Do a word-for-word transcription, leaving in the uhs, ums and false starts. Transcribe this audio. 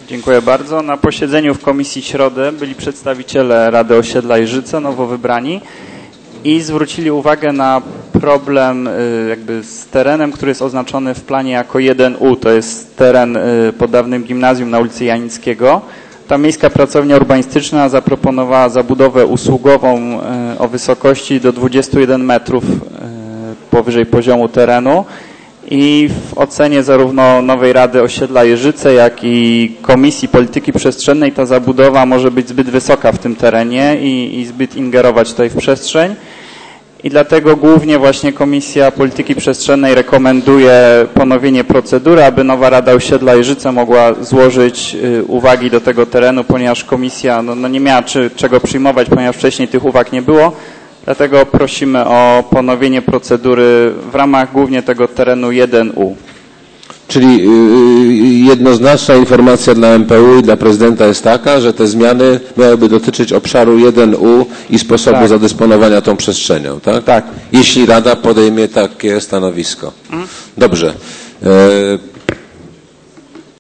Dziękuję bardzo. Na posiedzeniu w Komisji Środę byli przedstawiciele Rady Osiedla Jeżyce, nowo wybrani, i zwrócili uwagę na problem jakby z terenem, który jest oznaczony w planie jako jeden U. To jest teren pod dawnym gimnazjum na ulicy Janickiego. Ta miejska pracownia urbanistyczna zaproponowała zabudowę usługową o wysokości do dwudziestu jeden metrów powyżej poziomu terenu. I w ocenie zarówno nowej Rady Osiedla Jeżyce, jak i Komisji Polityki Przestrzennej ta zabudowa może być zbyt wysoka w tym terenie i, i zbyt ingerować tutaj w przestrzeń. I dlatego głównie właśnie Komisja Polityki Przestrzennej rekomenduje ponowienie procedury, aby nowa Rada Osiedla Jeżyce mogła złożyć uwagi do tego terenu, ponieważ komisja no, no nie miała czy, czego przyjmować, ponieważ wcześniej tych uwag nie było. Dlatego prosimy o ponowienie procedury w ramach głównie tego terenu jeden U. Czyli jednoznaczna informacja dla M P U i dla prezydenta jest taka, że te zmiany miałyby dotyczyć obszaru jeden U i sposobu tak. zadysponowania tą przestrzenią, tak? Tak. Jeśli Rada podejmie takie stanowisko. Hmm? Dobrze.